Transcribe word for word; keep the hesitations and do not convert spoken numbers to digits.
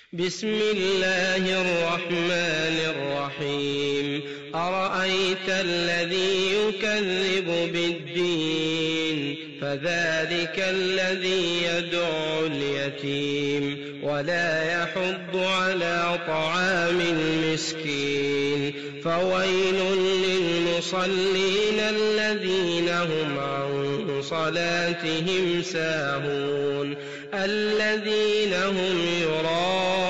بسم الله الرحمن الرحيم أرأيت الذي يكذب بالدين فذلك الذي يدعو اليتيم ولا يحض على طعام المسكين فويل للمصلين الذين هم عن صلاتهم ساهون الذين هم يراءون